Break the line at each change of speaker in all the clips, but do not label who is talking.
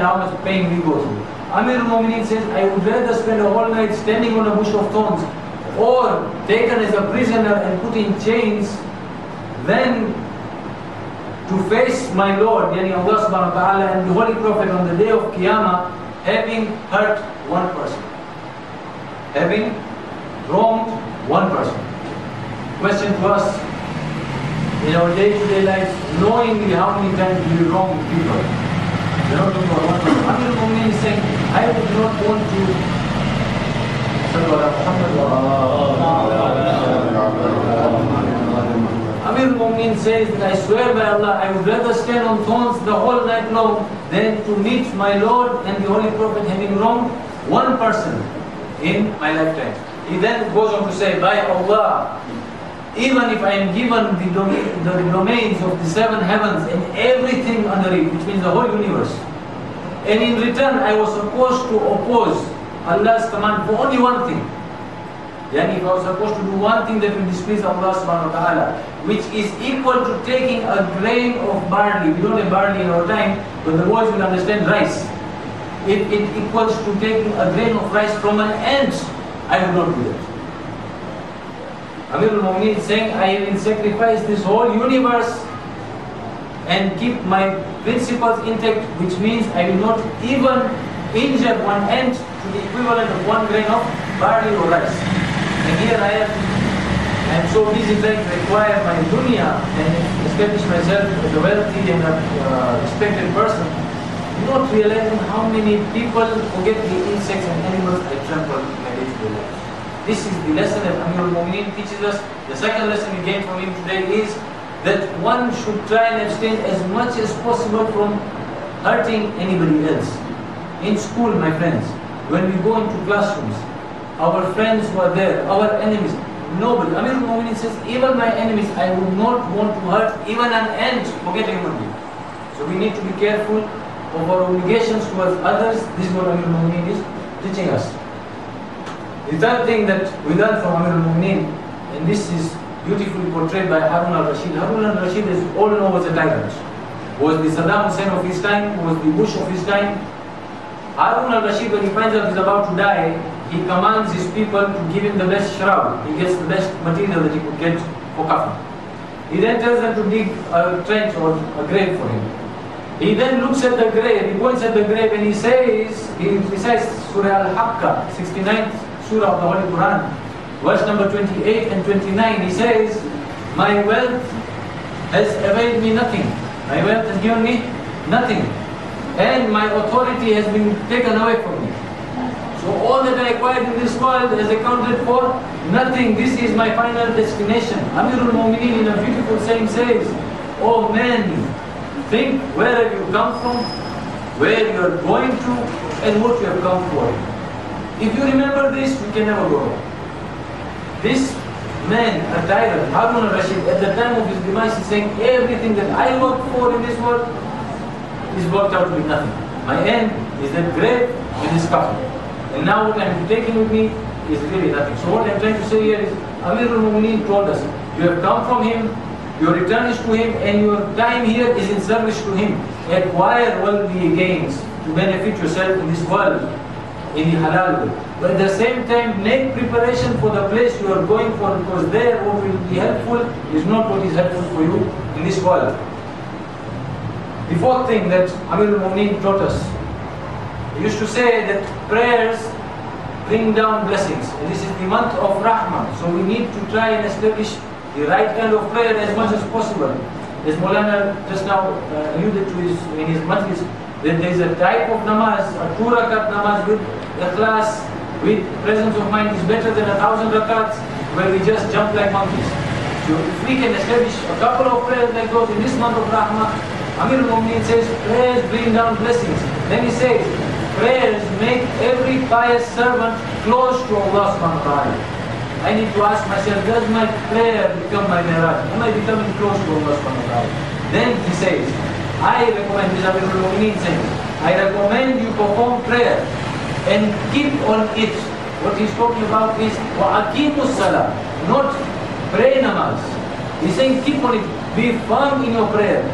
how much pain we go through. Amir al-Mu'mineen says, I would rather spend a whole night standing on a bush of thorns or taken as a prisoner and put in chains than to face my Lord, yani Allah subhanahu wa ta'ala, and the Holy Prophet on the day of Qiyamah, having hurt one person, having wronged one person. Question to us, in our day-to-day lives, knowingly how many times do we wrong people? We're not talking about one person. Amir al-Mu'mineen is saying, I would not want to Amir al-Mu'mineen says that I swear by Allah, I would rather stand on thorns the whole night long than to meet my Lord and the Holy Prophet having wronged one person in my lifetime. He then goes on to say, by Allah, even if I am given the domains of the 7 heavens and everything under it, which means the whole universe, and in return I was supposed to oppose Allah's command for only one thing. Yani if I was supposed to do one thing that will displease Allah subhanahu wa ta'ala, which is equal to taking a grain of barley. We don't have barley in our time, but the boys will understand rice. It equals to taking a grain of rice from an ant. I will not do that. Amir al-Mu'mineen is saying, I will sacrifice this whole universe and keep my principles intact, which means I will not even injure one ant to the equivalent of 1 grain of barley or rice. And here I am so busy trying to acquire my dunya and establish myself as a wealthy and a respected person, not realizing how many people forget the insects and animals I trample in my day-to-day life. This is the lesson that Amir al-Mu'mineen teaches us. The second lesson we gain from him today is that one should try and abstain as much as possible from hurting anybody else. In school, my friends, when we go into classrooms, our friends who are there, our enemies, nobody. Amir al-Mu'mineen says, even my enemies, I would not want to hurt even an ant, forget a human being. So we need to be careful of our obligations towards others. This is what Amir al-Mu'mineen is teaching us. The third thing that we learn from Amir al-Mu'mineen, and this is beautifully portrayed by Harun al-Rashid. Harun al-Rashid, as all know, was a tyrant. Was the Saddam Hussein of his time, was the Bush of his time. Harun al-Rashid, when he finds out he's about to die, he commands his people to give him the best shroud. He gets the best material that he could get for kafan. He then tells them to dig a trench or a grave for him. He then looks at the grave, he points at the grave and he says, he recites Surah Al-Haqqa, 69th Surah of the Holy Quran, verse number 28 and 29. He says, my wealth has availed me nothing. My wealth has given me nothing. And my authority has been taken away from me. So all that I acquired in this world has accounted for nothing. This is my final destination. Amir al-Mu'mineen in a beautiful saying says, oh man, think where have you come from, where you are going to, and what you have come for. If you remember this, you can never go wrong. This man, a tyrant, Harun al-Rashid, at the time of his demise, is saying everything that I worked for in this world is worked out to be nothing. My end is that grave with this coffin. And now what I am taking with me is really nothing. So what I am trying to say here is, Amir al-Mu'mineen told us, you have come from him, your return is to him, and your time here is in service to him. Acquire worldly gains to benefit yourself in this world, in the halal way. But at the same time, make preparation for the place you are going for, because there what will be helpful is not what is helpful for you in this world. The fourth thing that Amir al-Mu'mineen taught us, he used to say that prayers bring down blessings. And this is the month of Rahmah. So we need to try and establish the right kind of prayer as much as possible. As Maulana just now alluded to in his majlis, that there is a type of namaz, a 2 rakat namaz with ikhlas, with presence of mind is better than 1,000 rakats where we just jump like monkeys. So if we can establish a couple of prayers like those in this month of Rahmah, Amir al-Mu'mineen says, prayers bring down blessings. Then he says, prayers make every pious servant close to Allah subhanahu wa ta'ala. I need to ask myself, does my prayer become my miraj? Am I becoming close to Allah subhanahu wa ta'ala? Then he says, I recommend, this Amir al-Mu'mineen saying, I recommend you perform prayer and keep on it. What he's talking about is wa'aqimus salah, not pray namaz. He's saying keep on it, be firm in your prayer.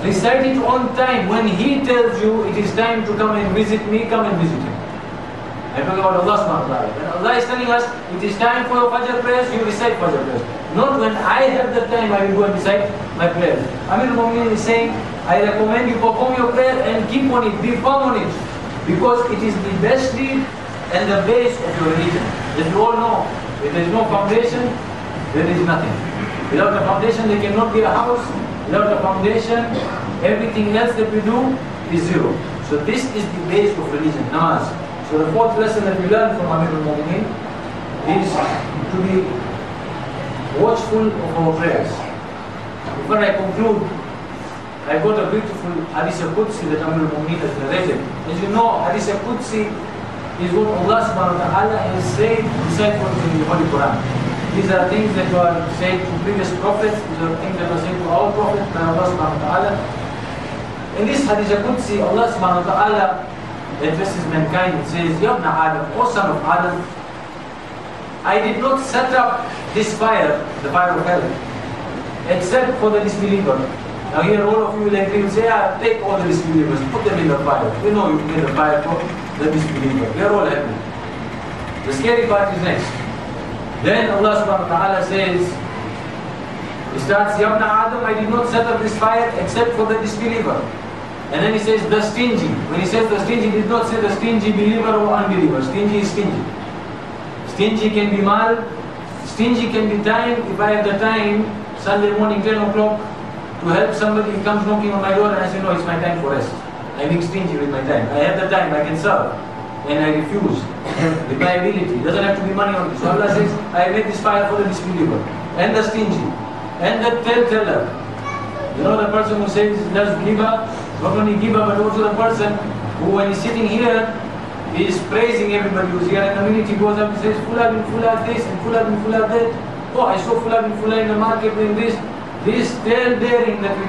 Recite it on time. When he tells you it is time to come and visit me, come and visit him. I'm talking about Allah subhanahu wa ta'ala. When Allah is telling us it is time for your Fajr prayers, you recite Fajr prayers. Not when I have the time, I will go and recite my prayers. Amir al-Mu'minin is saying, I recommend you perform your prayer and keep on it, be firm on it. Because it is the best deed and the base of your religion. As you all know, if there is no foundation, there is nothing. Without a foundation, there cannot be a house. Without a foundation, everything else that we do is zero. So this is the base of religion, namaz. So the fourth lesson that we learn from Amir al-Mu'minin is to be watchful of our prayers. Before I conclude, I got a beautiful Hadith al-Qudsi that Amir al-Mu'minin has narrated. As you know, Hadith al-Qudsi is what Allah subhanahu wa ta'ala has said inside in the Holy Quran. These are things that were said to previous prophets, these are things that were said to our prophet by Allah subhanahu wa ta'ala. In this Hadith al-Qudsi, Allah subhanahu wa ta'ala addresses mankind and says, Ya ibn Adam, O son of Adam, I did not set up this fire, the fire of hell, except for the disbeliever. Now here all of you will agree and say, take all the disbelievers, put them in the fire. We know you can get the fire for the disbeliever. We are all happy. The scary part is next. Then Allah subhanahu wa ta'ala says, he starts, Ya ibn Adam, I did not set up this fire except for the disbeliever. And then he says, the stingy. When he says the stingy, he did not say the stingy believer or unbeliever. Stingy is stingy. Stingy can be mal, stingy can be time. If I have the time, Sunday morning 10 o'clock, to help somebody, he comes knocking on my door and I say, no, it's my time for rest. I'm being stingy with my time. I have the time, I can serve. And I refuse. With my ability. It doesn't have to be money on it. So Allah says, I made this fire for the disbeliever. And the stingy. And the tell-teller. You know the person who says, does giba, not only giba, but also the person who when he's sitting here, is praising everybody who's here. And the minute he goes up and says, Fulah bin Fulah this and Fulah bin Fulah that. Oh, I saw Fulah bin Fulah in the market doing this. This tale-bearing that we